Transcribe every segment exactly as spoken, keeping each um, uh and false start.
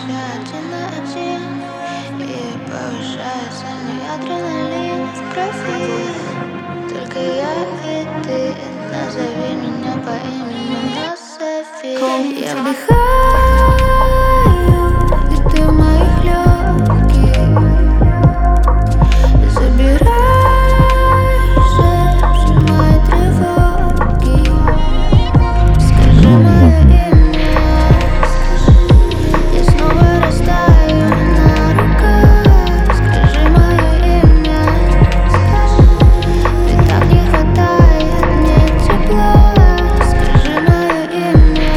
остаемся один на один, и повышается мой адреналин в крови. Только я и ты, назови меня по имени, назови. Я вдыхаю, и ты в моих легких. Забираешься все мои тревоги. Скажи мое имя, я снова растаю на руках. Скажи мое имя, ведь так не хватает мне тепла. Скажи мое имя,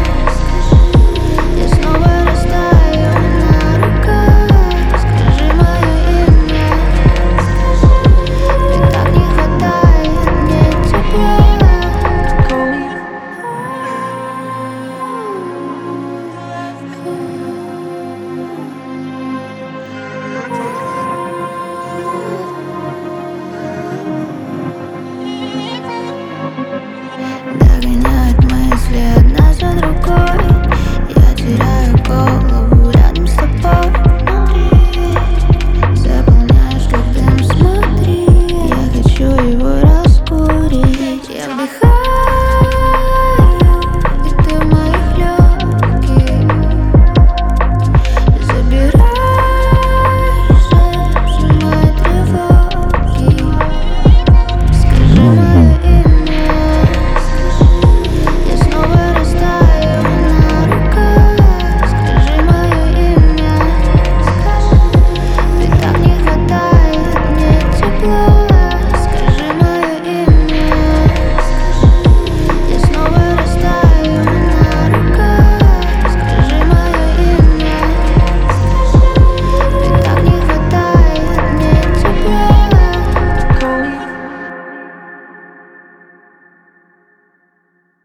я снова растаю на руках. Скажи мое имя, ведь так не хватает мне тепла. Догоняют мысли одна за другой. Я теряю голову рядом с тобой. Внутри заполняешь как дым, смотри. Я хочу его раскурить. Я вдыхаю, и ты в моих легких. Забираешься все мои тревоги. Скажи мое имя, я снова растаю на руках. Скажи мое имя, ведь так не хватает мне тепла.